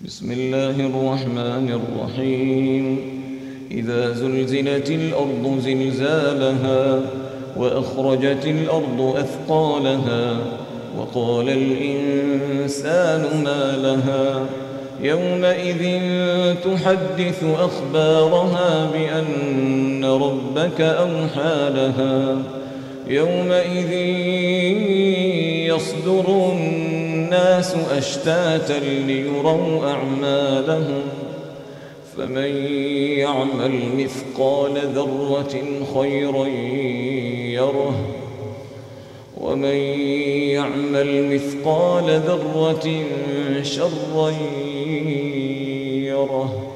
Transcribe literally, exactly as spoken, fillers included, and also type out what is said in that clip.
بسم الله الرحمن الرحيم إذا زلزلت الأرض زلزالها وأخرجت الأرض أثقالها وقال الإنسان ما لها يومئذ تحدث أخبارها بأن ربك أوحى لها يومئذ يصدر الناس أشتاتا ليروا أعمالهم فمن يعمل مثقال ذرة خيرا يره ومن يعمل مثقال ذرة شرا يره.